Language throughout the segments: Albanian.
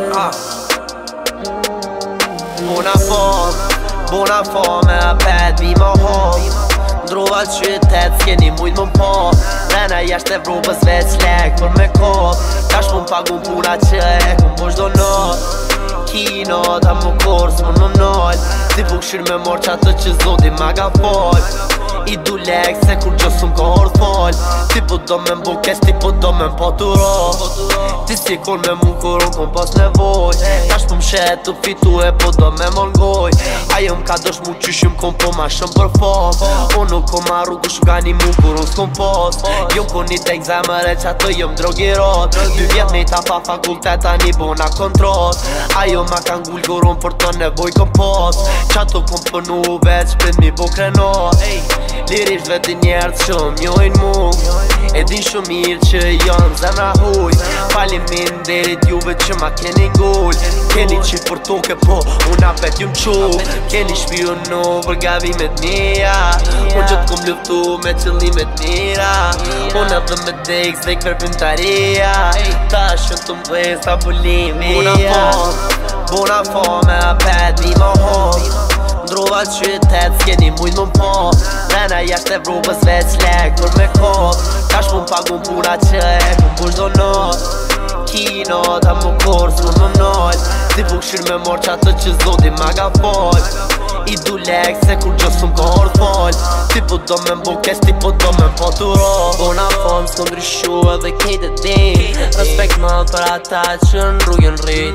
Bona fame, apet mi më hom Ndrova qytet, s'keni mujt më po Rena jashtë Evropës veç lek për me kop Tash më pagun puna që e kum po shdo not Kino, ta më kors, më në nol Si po këshyr me mor qatë që zoti ma ga fol I du lek se kur gjës më kohor fol Ti po do me mbukes, ti po do me mpoturo Ti si kon me mu kur unë kom pas nevoj Tash po mshet të fitu e po do me mongoj Ajo m'ka dosh mu qyshim kom po ma shëm për fos Unë nuk kom arru ku shugani mu kur unë s'kom pos Jo m'ko një tek zemër e qatë jom drogirot 2 vjet me ta pa fakultet tani bona kontrot Ajo ma ka ngull kur unë për të nevoj kom pos Qato kom pënu veç prit mi po krenot Lirisht veti njerët që mjojnë mu E din shumë mirë që janë zemra huj Falimin derit juve që ma keni ngull Keni qit për toke po unë apet ju m'qu Keni shpionu për gavimet mija Unë që t'kom luftu me qëllimet mira Unë edhe me dek s'dek verpimtaria Ta shumë të mdhes ta bulimia Bona fame apet mi më hom Ndrova qytet, s'keni mujt më po Rena jashtë Evropës veç lek për me kop Tash më pagun puna që e kum po shdo not Kino, ta më kors, më në nol Si po këshyr me mor qatë që zoti ma ga fol I du lek se kur gjës më kohor fol Ti po do me mbukes, ti po do me mpoturo Bona fam s'kom ndryshu edhe kejt e din Respekt më për ata që në rrugën rrit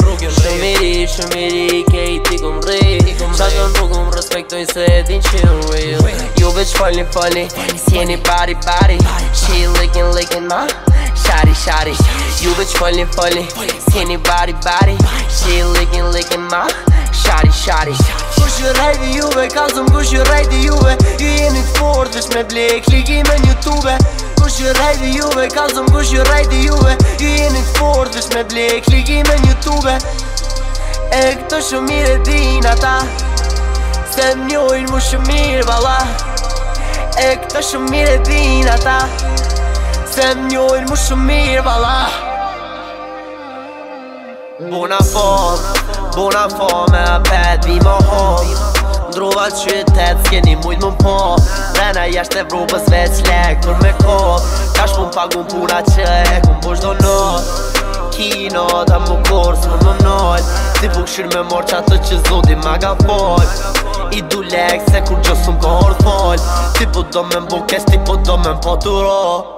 Shumë i ri, kejt i kom rrit Qatë në rrugën respektojnë se din që në real Jo veç falni, s'jeni bari She lickin ma Shari Ju veç falni, s'jeni bari She lickin ma Shari Kush ju rejti juve, kalzëm kush ju rejti juve Ju jeni t'fort, veç me blek, klikime n'Youtube Kush ju rejti juve, kalzëm kush ju rejti juve Ju jeni t'fort, veç me blek, klikime n'Youtube E këto shumë mirë e din ata Se m'njojnë mu shumë mirë vala E këto shumë mirë e din ata Se m'njojnë mu shumë mirë vala Bona fame apet mi më hom Ndrova qytet, s'keni mujt më po Rena jashtë Evropës veç lek për me kop Tash më pagun puna që e kum po shdo not Kino, ta më kors, më në nol Si po këshyr me mor qatë që zoti ma ga fol I du lek se kur gjës më kohor fol Ti po do me mbukes, ti po do me mpoturo